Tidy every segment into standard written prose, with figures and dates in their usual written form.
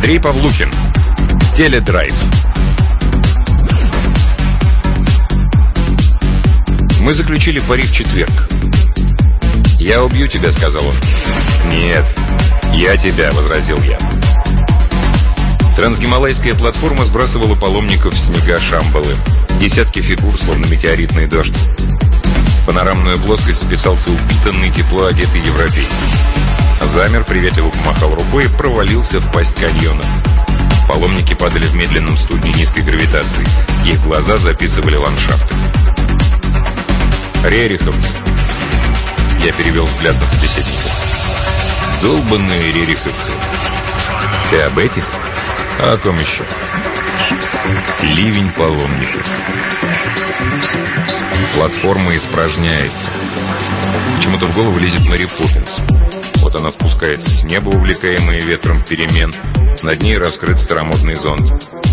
Андрей Павлухин. Теледрайв. Мы заключили пари в четверг. «Я убью тебя», — сказал он. «Нет, я тебя», — возразил я. Трансгималайская платформа сбрасывала паломников в снега Шамбалы. Десятки фигур, словно метеоритный дождь. В панорамную плоскость вписался упитанный, тепло одетый европеец. Замер, приветливо помахал рукой и провалился в пасть каньона. Паломники падали в медленном студне низкой гравитации. Их глаза записывали ландшафты. «Рериховцы». Я перевел взгляд на собеседника. «Долбанные рериховцы». «Ты об этих?» «А о ком еще?» «Ливень паломников». Платформа испражняется. Почему-то в голову лезет Мэри Поппинс. Вот она спускается с неба, увлекаемая ветром перемен. Над ней раскрыт старомодный зонт.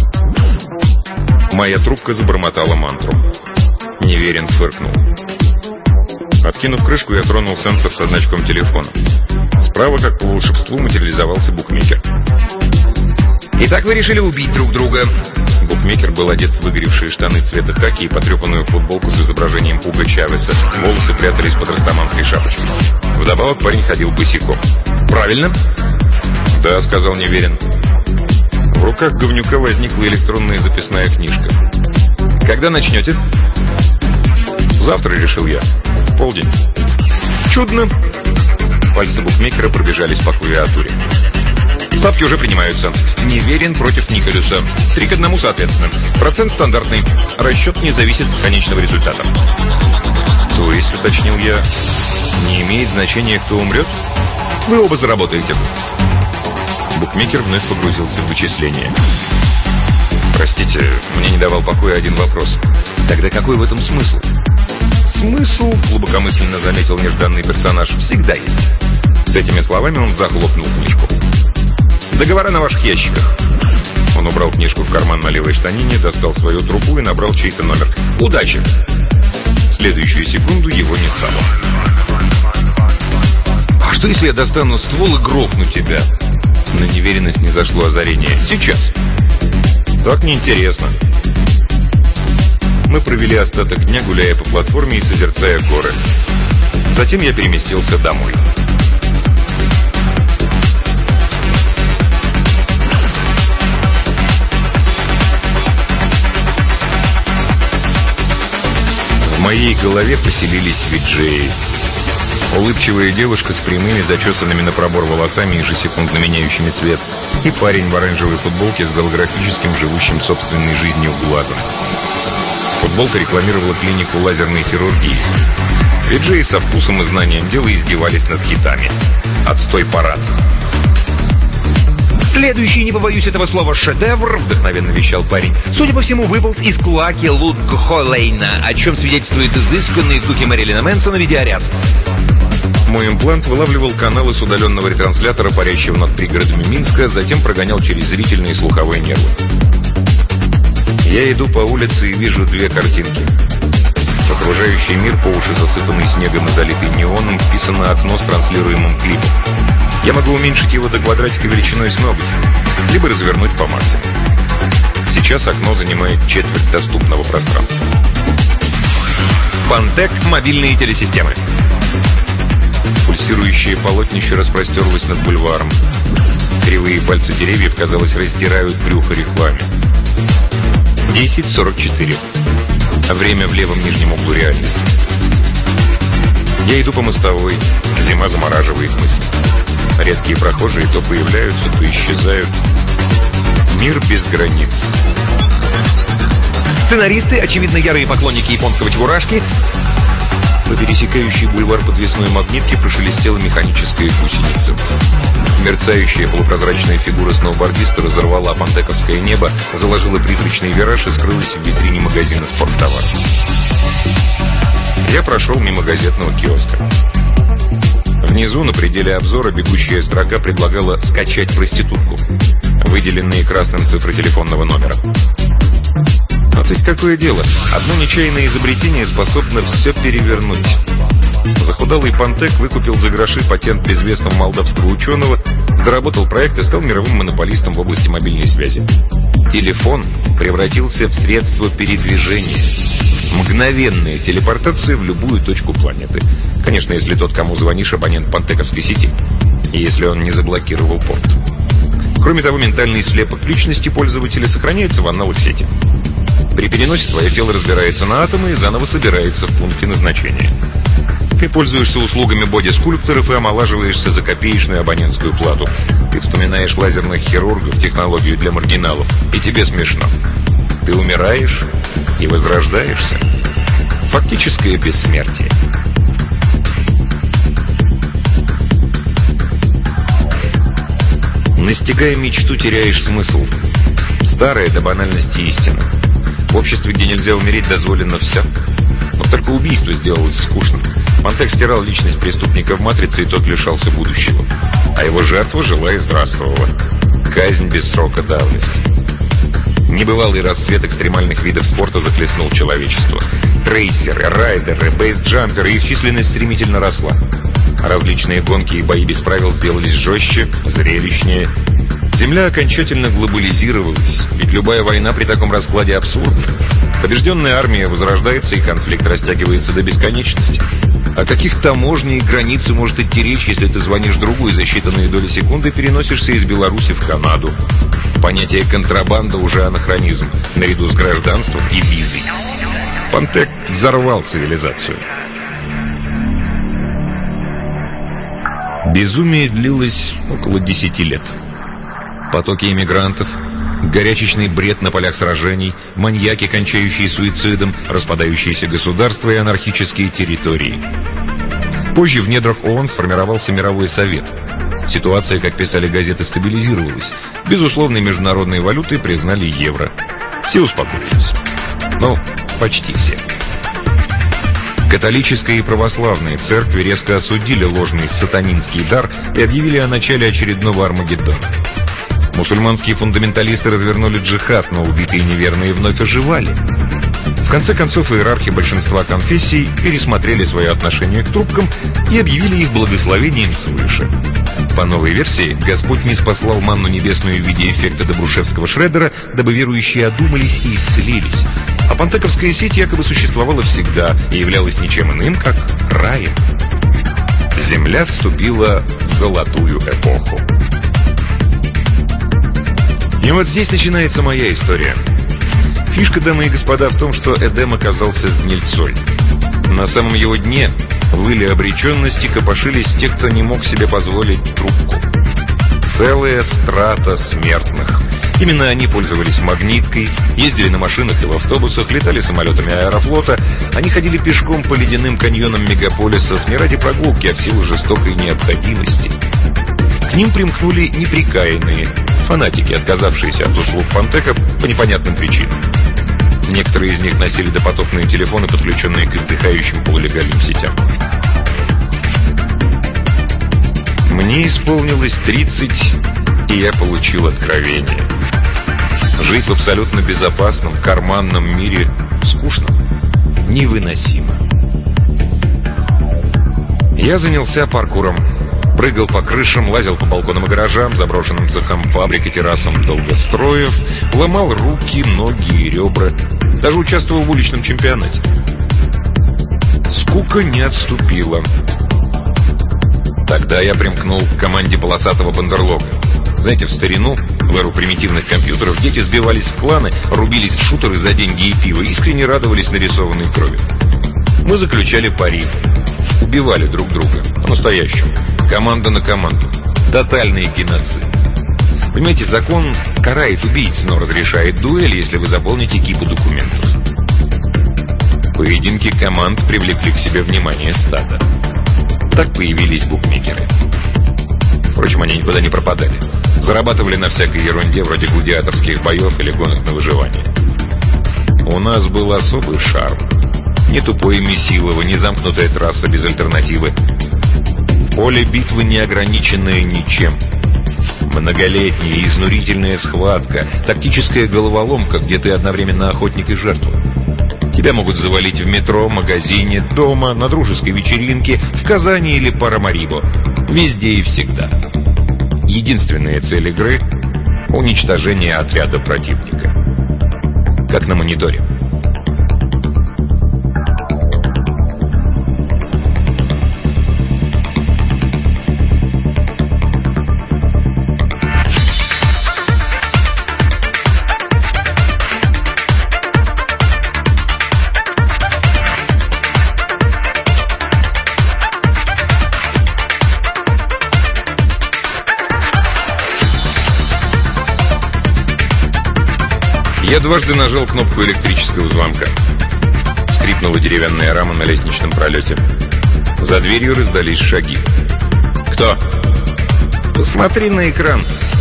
Моя трубка забормотала мантру. Неверин фыркнул. Откинув крышку, я тронул сенсор со значком телефона. Справа, как по волшебству, материализовался букмекер. «Итак, вы решили убить друг друга?» Букмекер был одет в выгоревшие штаны цвета хаки и потрепанную футболку с изображением Хуго Чавеса. Волосы прятались под растаманской шапочкой. Вдобавок парень ходил босиком. «Правильно?» «Да», — сказал Неверин. В руках говнюка возникла электронная записная книжка. «Когда начнете?» «Завтра», — решил я. «В полдень». «Чудно». Пальцы букмекера пробежались по клавиатуре. «Ставки уже принимаются. Неверин против Николюса. 3-1, соответственно. Процент стандартный. Расчет не зависит от конечного результата». «То есть, — уточнил я, — не имеет значения, кто умрет?» «Вы оба заработаете». Букмекер вновь погрузился в вычисление. «Простите, мне не давал покоя один вопрос. Тогда какой в этом смысл?» «Смысл, — глубокомысленно заметил нежданный персонаж, — всегда есть». С этими словами он захлопнул книжку. «Договора на ваших ящиках». Он убрал книжку в карман на левой штанине, достал свою трубу и набрал чей-то номер. «Удачи!» В следующую секунду его не стало. «А что, если я достану ствол и грохну тебя?» На неверенность не зашло озарение. «Сейчас». «Так неинтересно». Мы провели остаток дня, гуляя по платформе и созерцая горы. Затем я переместился домой. В моей голове поселились виджеи. Улыбчивая девушка с прямыми, зачесанными на пробор волосами, ежесекундно меняющими цвет, и парень в оранжевой футболке с голографическим, живущим собственной жизнью глазом. Футболка рекламировала клинику лазерной хирургии. Виджеи со вкусом и знанием дела издевались над хитами. Отстой парад. «Следующий, не побоюсь этого слова, шедевр», — вдохновенно вещал парень, судя по всему, выполз из клоаки Лудгхоллейна, о чем свидетельствует изысканные звуки Мэрилина Мэнсона видеоряд. Мой имплант вылавливал каналы с удаленного ретранслятора, парящего над пригородами Минска, затем прогонял через зрительные и слуховые нервы. Я иду по улице и вижу две картинки. Окружающий мир, по уши засыпанный снегом и залитый неоном, вписано окно с транслируемым клипом. Я могу уменьшить его до квадратика величиной с ноготь, либо развернуть по максимуму. Сейчас окно занимает четверть доступного пространства. Пантек, мобильные телесистемы. Пульсирующее полотнище распростерлось над бульваром. Кривые пальцы деревьев, казалось, растирают брюхо рекламе. 10:44. Время в левом нижнем углу реальности. Я иду по мостовой. Зима замораживает мысли. Редкие прохожие то появляются, то исчезают. Мир без границ. Сценаристы, очевидно, ярые поклонники японского чебурашки. По пересекающей бульвар подвесной магнитки прошелестела механическая гусеница. Мерцающая полупрозрачная фигура сноубордиста разорвала пантековское небо, заложила призрачный вираж и скрылась в витрине магазина спорттоваров. Я прошел мимо газетного киоска. Внизу, на пределе обзора, бегущая строка предлагала скачать проститутку, выделенные красным цифры телефонного номера. Вот ведь какое дело. Одно нечаянное изобретение способно все перевернуть. Захудалый Пантек выкупил за гроши патент безвестного молдавского ученого, доработал проект и стал мировым монополистом в области мобильной связи. Телефон превратился в средство передвижения. Мгновенная телепортация в любую точку планеты. Конечно, если тот, кому звонишь, абонент пантековской сети. И если он не заблокировал порт. Кроме того, ментальный слепок личности пользователя сохраняется в аналог сети. При переносе твое тело разбирается на атомы и заново собирается в пункте назначения. Ты пользуешься услугами боди-скульпторов и омолаживаешься за копеечную абонентскую плату. Ты вспоминаешь лазерных хирургов, технологию для маргиналов, и тебе смешно. Ты умираешь и возрождаешься. Фактическое бессмертие. Настигая мечту, теряешь смысл. Старая до банальности истина. В обществе, где нельзя умереть, дозволено все. Но только убийство сделалось скучным. Пантек стирал личность преступника в «Матрице», и тот лишался будущего. А его жертва жила и здравствовала. Казнь без срока давности. Небывалый расцвет экстремальных видов спорта захлестнул человечество. Трейсеры, райдеры, бейсджамперы, их численность стремительно росла. Различные гонки и бои без правил сделались жестче, зрелищнее. Земля окончательно глобализировалась, ведь любая война при таком раскладе абсурдна. Побежденная армия возрождается, и конфликт растягивается до бесконечности. О каких таможне и границе может идти речь, если ты звонишь другу и за считанные доли секунды переносишься из Беларуси в Канаду? Понятие «контрабанда» уже анахронизм, наряду с гражданством и визой. Пантек взорвал цивилизацию. Безумие длилось около 10 лет. Потоки иммигрантов, горячечный бред на полях сражений, маньяки, кончающие суицидом, распадающиеся государства и анархические территории. Позже в недрах ООН сформировался Мировой Совет. Ситуация, как писали газеты, стабилизировалась. Безусловной международной валютой признали евро. Все успокоились. Ну, почти все. Католическая и православные церкви резко осудили ложный сатанинский дар и объявили о начале очередного Армагеддона. Мусульманские фундаменталисты развернули джихад, но убитые неверные вновь оживали. В конце концов, иерархи большинства конфессий пересмотрели свое отношение к трубкам и объявили их благословением свыше. По новой версии, Господь ниспослал манну небесную в виде эффекта добрушевского Шреддера, дабы верующие одумались и исцелились. А пантековская сеть якобы существовала всегда и являлась ничем иным, как раем. Земля вступила в золотую эпоху. И вот здесь начинается моя история. Фишка, дамы и господа, в том, что Эдем оказался с гнильцой. На самом его дне выли обреченности копошились те, кто не мог себе позволить трубку. Целая страта смертных. Именно они пользовались магниткой, ездили на машинах и в автобусах, летали самолетами Аэрофлота. Они ходили пешком по ледяным каньонам мегаполисов не ради прогулки, а в силу жестокой необходимости. К ним примкнули неприкаянные фанатики, отказавшиеся от услуг Пантека по непонятным причинам. Некоторые из них носили допотопные телефоны, подключенные к издыхающим полулегальным сетям. Мне исполнилось 30, и я получил откровение. Жить в абсолютно безопасном, карманном мире скучно, невыносимо. Я занялся паркуром. Прыгал по крышам, лазил по балконам и гаражам, заброшенным цехам фабрик и террасам долгостроев, ломал руки, ноги и ребра. Даже участвовал в уличном чемпионате. Скука не отступила. Тогда я примкнул к команде полосатого бандерлога. Знаете, в старину, в эру примитивных компьютеров, дети сбивались в кланы, рубились в шутеры за деньги и пиво, искренне радовались нарисованной крови. Мы заключали пари. Убивали друг друга, по-настоящему. Команда на команду. Тотальный геноцид. Понимаете, закон карает убийц, но разрешает дуэль, если вы заполните кипу документов. Поединки команд привлекли к себе внимание стада. Так появились букмекеры. Впрочем, они никуда не пропадали. Зарабатывали на всякой ерунде, вроде гладиаторских боев или гонок на выживание. У нас был особый шарм. Ни тупое месилово, ни замкнутая трасса без альтернативы. Поле битвы, не ограниченное ничем. Многолетняя, изнурительная схватка, тактическая головоломка, где ты одновременно охотник и жертва. Тебя могут завалить в метро, магазине, дома, на дружеской вечеринке, в Казани или Парамарибо. Везде и всегда. Единственная цель игры — уничтожение отряда противника. Как на мониторе. Я дважды нажал кнопку электрического звонка. Скрипнула деревянная рама на лестничном пролете. За дверью раздались шаги. «Кто?» «Посмотри на экран».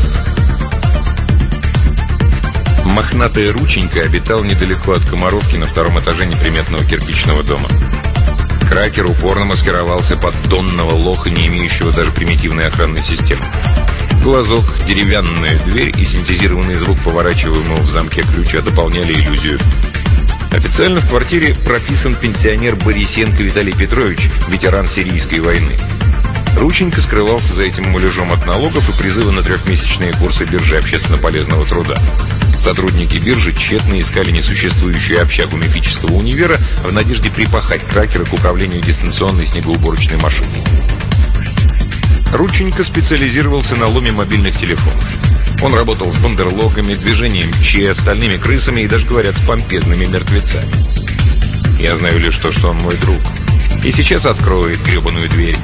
Мохнатая Рученька обитал недалеко от Комаровки на втором этаже неприметного кирпичного дома. Кракер упорно маскировался под донного лоха, не имеющего даже примитивной охранной системы. Глазок, деревянная дверь и синтезированный звук поворачиваемого в замке ключа дополняли иллюзию. Официально в квартире прописан пенсионер Борисенко Виталий Петрович, ветеран сирийской войны. Рученька скрывался за этим муляжом от налогов и призыва на трехмесячные курсы биржи общественно полезного труда. Сотрудники биржи тщетно искали несуществующую общагу мифического универа в надежде припахать кракера к управлению дистанционной снегоуборочной машиной. Рученька специализировался на ломе мобильных телефонов. Он работал с бандерлогами, движением Че, стальными крысами и даже, говорят, с помпезными мертвецами. Я знаю лишь то, что он мой друг. И сейчас откроет гребаную дверь.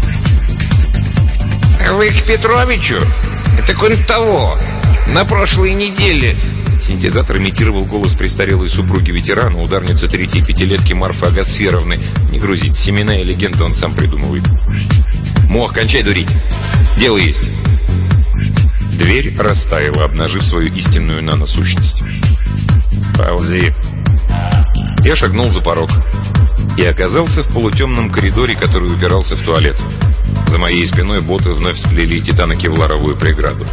«Вы к Петровичу? Так он того. На прошлой неделе...» Синтезатор имитировал голос престарелой супруги ветерана, ударницы 3-5-летки Марфы Агасферовны. Не грузить, семена и легенды он сам придумывает. «Мох, кончай дурить! Дело есть!» Дверь растаяла, обнажив свою истинную наносущность. «Ползи!» Я шагнул за порог и оказался в полутемном коридоре, который упирался в туалет. За моей спиной боты вновь сплели титано-кевларовую преграду.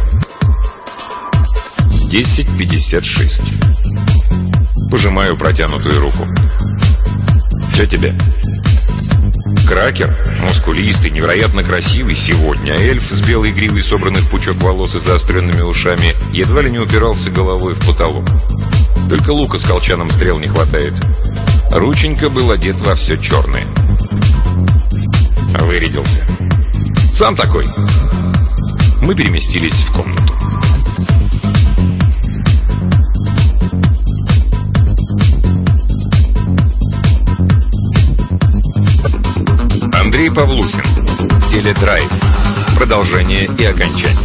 10:56. Пожимаю протянутую руку. «Что тебе?» Кракер, мускулистый, невероятно красивый сегодня, а эльф с белой гривой, собранный в пучок волос и заостренными ушами, едва ли не упирался головой в потолок. Только лука с колчаном стрел не хватает. Рученька был одет во все черное. Вырядился. Сам такой. Мы переместились в комнату. Андрей Павлухин. Теледрайв. Продолжение и окончание.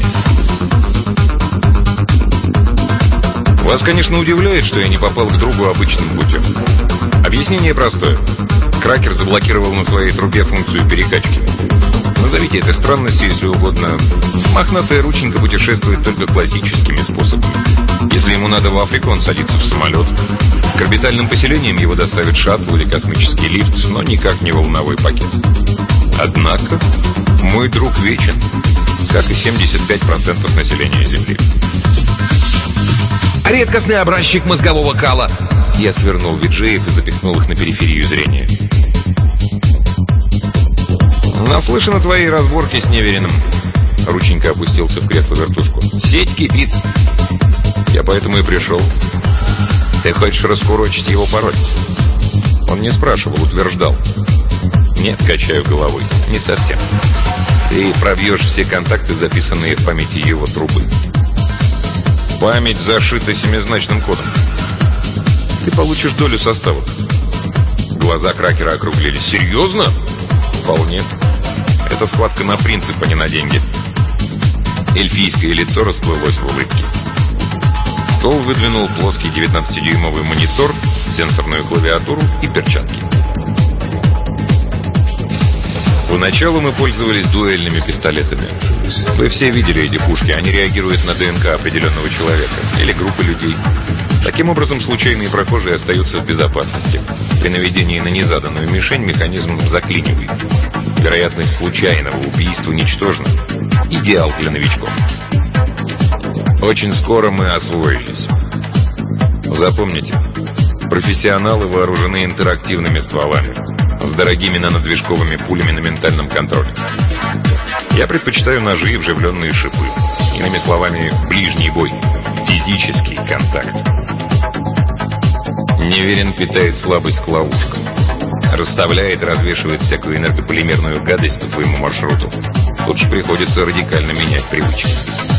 Вас, конечно, удивляет, что я не попал к другу обычным путем. Объяснение простое. Кракер заблокировал на своей трубе функцию перекачки. Назовите это странностью, если угодно. Мохнатая Рученька путешествует только классическими способами. Если ему надо в Африку, он садится в самолет. К орбитальным поселениям его доставит шаттл или космический лифт, но никак не волновой пакет. Однако мой друг вечен, как и 75% населения Земли. Редкостный образчик мозгового кала. Я свернул виджеев и запихнул их на периферию зрения. Наслышан о твоей разборке с Невериным. Рученька опустился в кресло-вертушку. Сеть кипит. Я поэтому и пришел. Ты хочешь раскурочить его пароль? Он не спрашивал, утверждал. Нет, качаю головой. Не совсем. Ты пробьешь все контакты, записанные в памяти его трубы. Память зашита семизначным кодом. Ты получишь долю состава. Глаза Кракера округлились. Серьезно? Вполне. Это схватка на принцип, а не на деньги. Эльфийское лицо расплылось в улыбке. Стол выдвинул плоский 19-дюймовый монитор, сенсорную клавиатуру и перчатки. Поначалу мы пользовались дуэльными пистолетами. Вы все видели эти пушки, они реагируют на ДНК определенного человека или группы людей. Таким образом, случайные прохожие остаются в безопасности. При наведении на незаданную мишень механизм заклинивает. Вероятность случайного убийства ничтожна. Идеал для новичков. Очень скоро мы освоились. Запомните, Профессионалы вооружены интерактивными стволами с дорогими нанодвижковыми пулями на ментальном контроле. Я предпочитаю ножи и вживленные шипы. Иными словами, ближний бой, физический контакт. Неверин питает слабость к ловушкам. Расставляет, развешивает всякую энергополимерную гадость по твоему маршруту. Тут же приходится радикально менять привычки.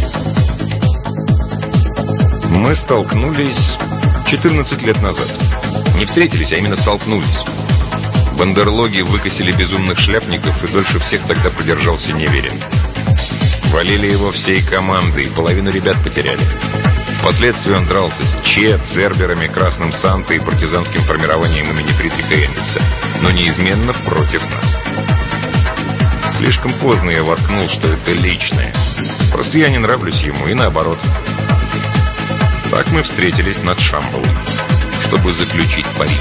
Мы столкнулись 14 лет назад. Не встретились, а именно столкнулись. Бандерлоги выкосили безумных шляпников, и дольше всех тогда продержался Неверин. Валили его всей командой, половину ребят потеряли. Впоследствии он дрался с Че, Церберами, Красным Сантой и партизанским формированием имени Фридриха Энгельса, но неизменно против нас. Слишком поздно я воткнул, что это личное. Просто я не нравлюсь ему, и наоборот. Так мы встретились над Шамбалом, чтобы заключить пари.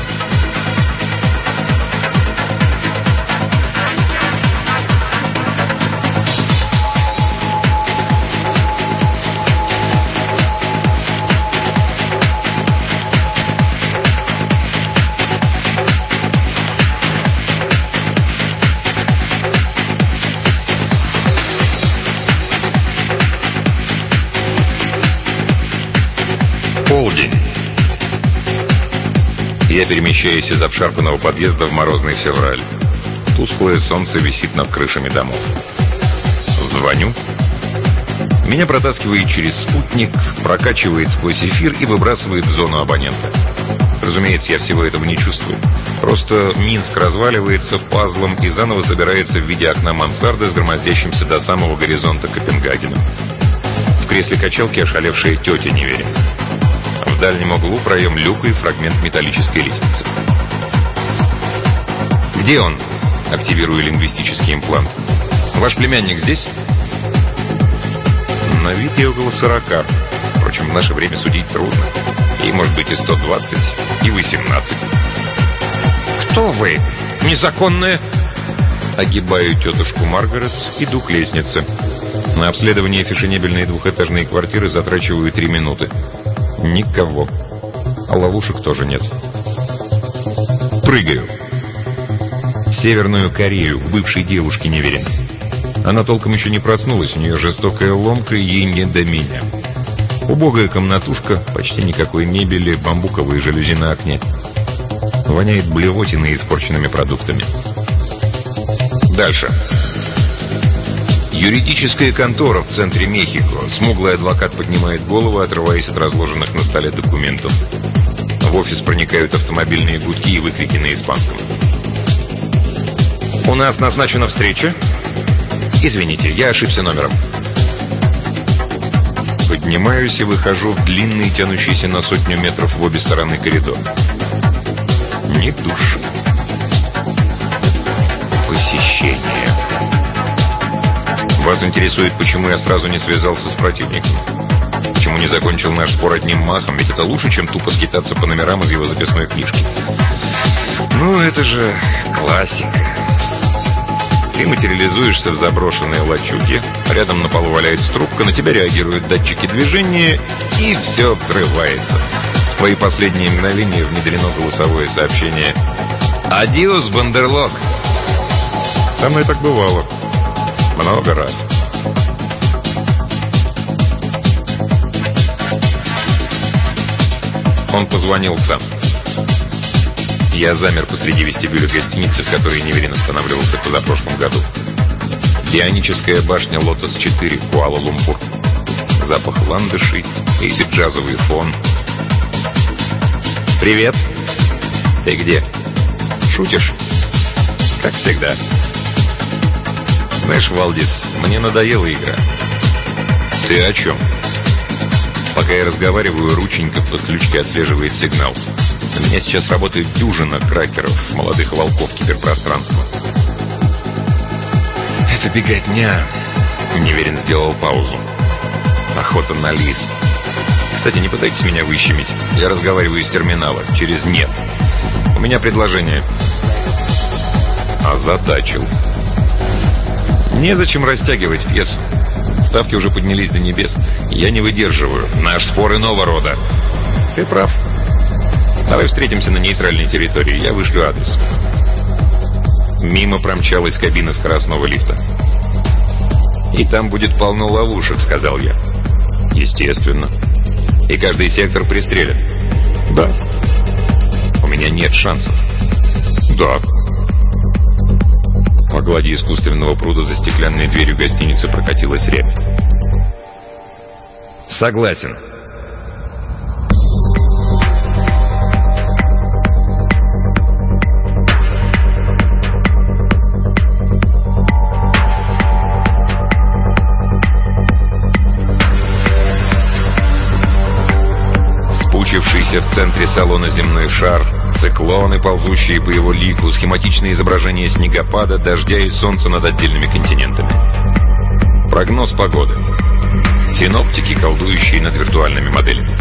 Полдень. Я перемещаюсь из обшарпанного подъезда в морозный февраль. Тусклое солнце висит над крышами домов. Звоню. Меня протаскивает через спутник, прокачивает сквозь эфир и выбрасывает в зону абонента. Разумеется, я всего этого не чувствую. Просто Минск разваливается пазлом и заново собирается в виде окна мансарды с громоздящимся до самого горизонта Копенгагеном. В кресле качалки ошалевшая тетя Неверин. В дальнем углу проем люка и фрагмент металлической лестницы. «Где он?» — активирую лингвистический имплант. «Ваш племянник здесь?» На вид ей около 40. Впрочем, в наше время судить трудно. Ей может быть и 120, и 18. «Кто вы? Незаконная?» Огибаю тетушку Маргарет, иду к лестнице. На обследование фешенебельной двухэтажной квартиры затрачиваю 3 минуты. Никого. А ловушек тоже нет. Прыгаю. Северную Корею, бывшей девушке Неверин. Она толком еще не проснулась, у нее жестокая ломка, и ей не до меня. Убогая комнатушка, почти никакой мебели, бамбуковые жалюзи на окне. Воняет блевотиной и испорченными продуктами. Дальше. Юридическая контора в центре Мехико. Смуглый адвокат поднимает голову, отрываясь от разложенных на столе документов. В офис проникают автомобильные гудки и выкрики на испанском. «У нас назначена встреча?» «Извините, я ошибся номером». Поднимаюсь и выхожу в длинный, тянущийся на 100 метров в обе стороны коридор. Ни души. Посещение. Вас интересует, почему я сразу не связался с противником? Почему не закончил наш спор одним махом? Ведь это лучше, чем тупо скитаться по номерам из его записной книжки. Ну, это же классика. Ты материализуешься в заброшенной лачуге, рядом на полу валяется трубка, на тебя реагируют датчики движения, и все взрывается. В твои последние мгновения внедрено голосовое сообщение: «Адиос, Бандерлог!» Со мной так бывало. Много раз. Он позвонил сам. Я замер посреди вестибюля гостиницы, в которой Неверин останавливался позапрошлом году. Бионическая башня «Лотос-4», Куала-Лумпур. Запах ландышей, эйсид-джазовый фон. «Привет. Ты где?» «Шутишь?» «Как всегда». «Знаешь, Валдис, мне надоела игра». «Ты о чем?» Пока я разговариваю, рученька в подключке отслеживает сигнал. У меня сейчас работает дюжина кракеров, молодых волков киберпространства. «Это беготня». Неверин сделал паузу. «Охота на лис. Кстати, не пытайтесь меня выщемить. Я разговариваю из терминала, через «нет». У меня предложение». Озадачил. Незачем растягивать пьесу. Ставки уже поднялись до небес. Я не выдерживаю. Наш спор иного рода. Ты прав. Давай встретимся на нейтральной территории, я вышлю адрес. Мимо промчалась кабина скоростного лифта. «И там будет полно ловушек», — сказал я. «Естественно. И каждый сектор пристрелен». «Да». «У меня нет шансов». «Да». По глади искусственного пруда за стеклянной дверью гостиницы прокатилась рябь. «Согласен». Спучившийся в центре салона земной шар, циклоны, ползущие по его лику, схематичные изображения снегопада, дождя и солнца над отдельными континентами. Прогноз погоды. Синоптики, колдующие над виртуальными моделями.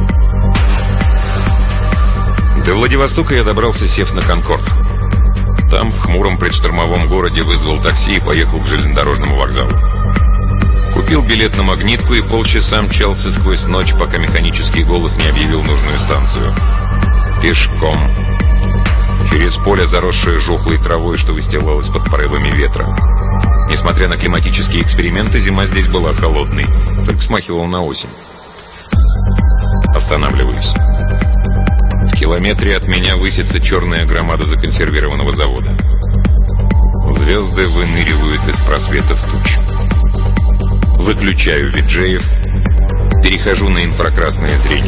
До Владивостока я добрался, сев на «Конкорд». Там, в хмуром предштормовом городе, вызвал такси и поехал к железнодорожному вокзалу. Купил билет на «Магнитку» и полчаса мчался сквозь ночь, пока механический голос не объявил нужную станцию. Пешком. Через поле, заросшее жухлой травой, что выстилалось под порывами ветра. Несмотря на климатические эксперименты, зима здесь была холодной, только смахивала на осень. Останавливаюсь. В километре от меня высится черная громада законсервированного завода. Звезды выныривают из просветов туч. Выключаю виджеев, перехожу на инфракрасное зрение.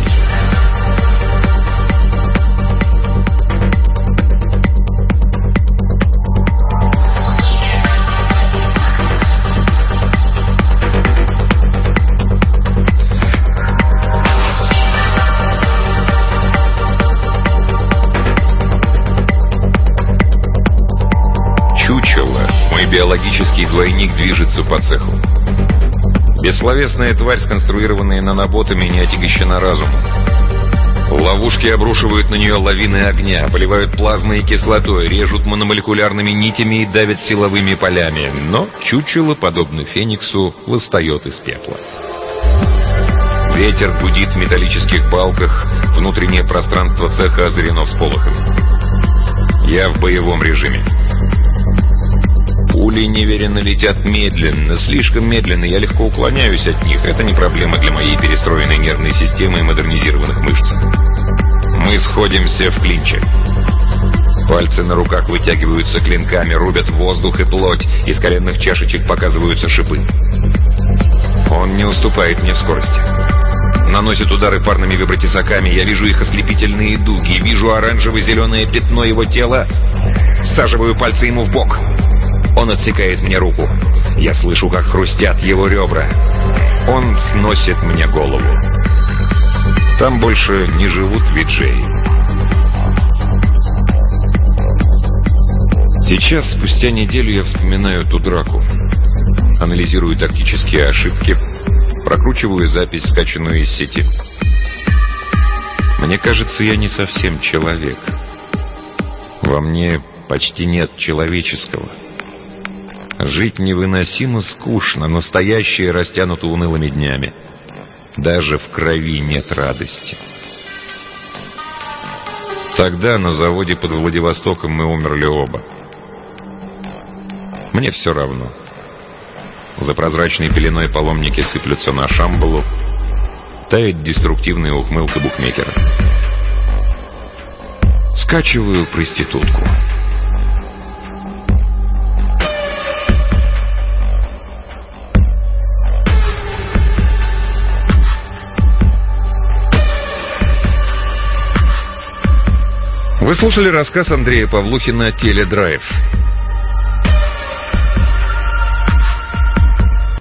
Чучело, мой биологический двойник, движется по цеху. Бессловесная тварь, сконструированная наноботами, не отягощена разумом. Ловушки обрушивают на нее лавины огня, поливают плазмой и кислотой, режут мономолекулярными нитями и давят силовыми полями. Но чучело, подобно фениксу, восстает из пепла. Ветер гудит в металлических балках, внутреннее пространство цеха озарено всполохами. Я в боевом режиме. Пули неверенно летят медленно, слишком медленно, я легко уклоняюсь от них. Это не проблема для моей перестроенной нервной системы и модернизированных мышц. Мы сходимся в клинче. Пальцы на руках вытягиваются клинками, рубят воздух и плоть, из коленных чашечек показываются шипы. Он не уступает мне в скорости. Наносит удары парными вибротесаками, я вижу их ослепительные дуги, вижу оранжево-зеленое пятно его тела, всаживаю пальцы ему в бок. Он отсекает мне руку. Я слышу, как хрустят его ребра. Он сносит мне голову. Там больше не живут виджеи. Сейчас, спустя неделю, я вспоминаю ту драку. Анализирую тактические ошибки. Прокручиваю запись, скачанную из сети. Мне кажется, я не совсем человек. Во мне почти нет человеческого. Жить невыносимо скучно, настоящее растянуто унылыми днями. Даже в крови нет радости. Тогда на заводе под Владивостоком мы умерли оба. Мне все равно. За прозрачной пеленой паломники сыплются на Шамбалу. Тает деструктивная ухмылка букмекера. Скачиваю проститутку. Вы слушали рассказ Андрея Павлухина «Теледрайв».